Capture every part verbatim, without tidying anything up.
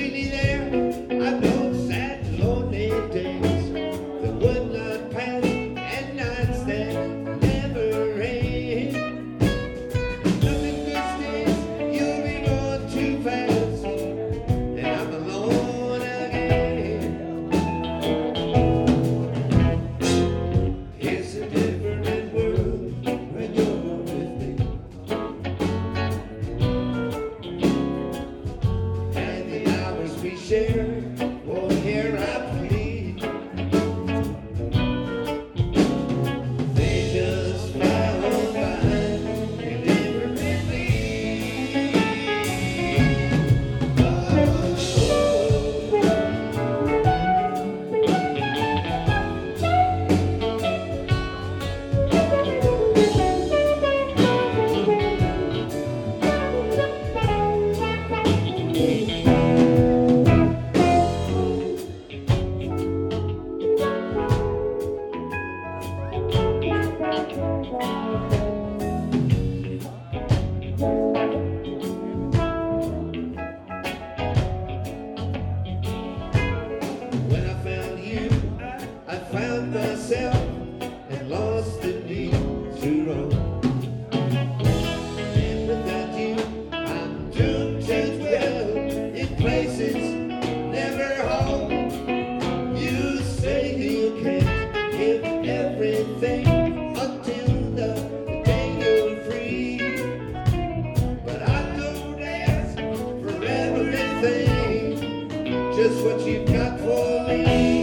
completely there. I know sad, lonely days that would not pass, and nights that never end. Nothing good stays, you'll be going too fast, and I'm alone again. It's a different world when you're with me, and the hours we share, oh, here I plead. They just fly on by and never leave. Oh, when I found you, I found myself and lost the need to roam. And without you, I'm doomed to dwell in places never home. You say you can't give everything until the day you're free, but I don't ask for everything, just what you've got for me.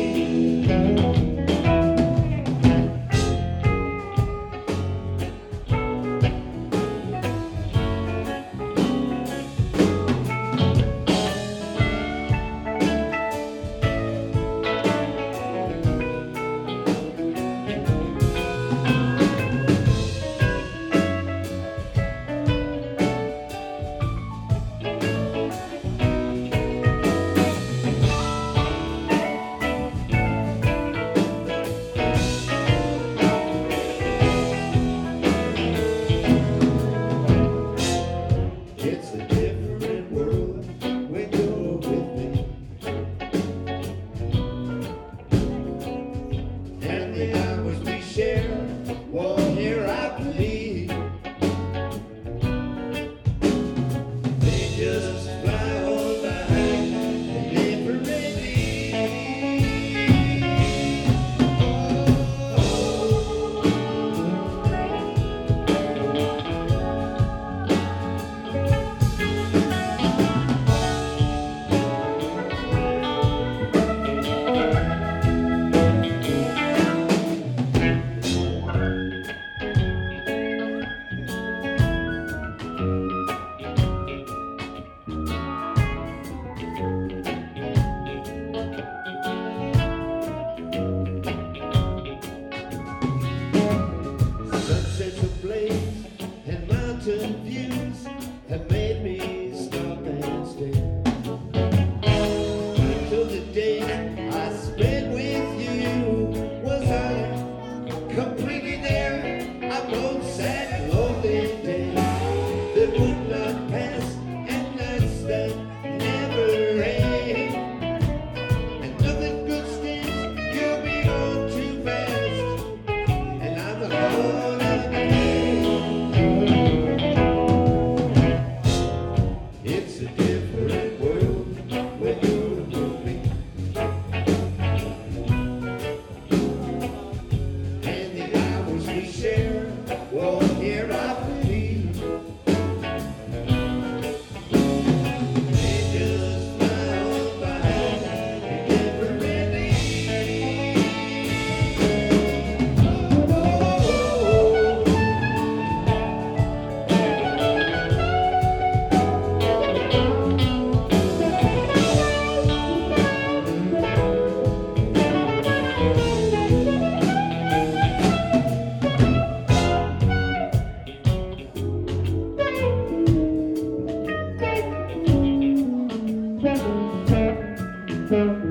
It's a different world when you're with me, and the hours we share, well, here I plead. They just fly on by and never leave. Oh, sunsets ablaze and mountain views have made me stop and stare until the day I spent with you. Was I completely there? I've known sad, lonely days that would not pass, and nights that never end. And nothing good stays, you'll be on too fast, and I'm alone again. It's a different world when you're with me, and the hours we share, well, here I plead. They just fly on by and never leave. Oh, Thank you.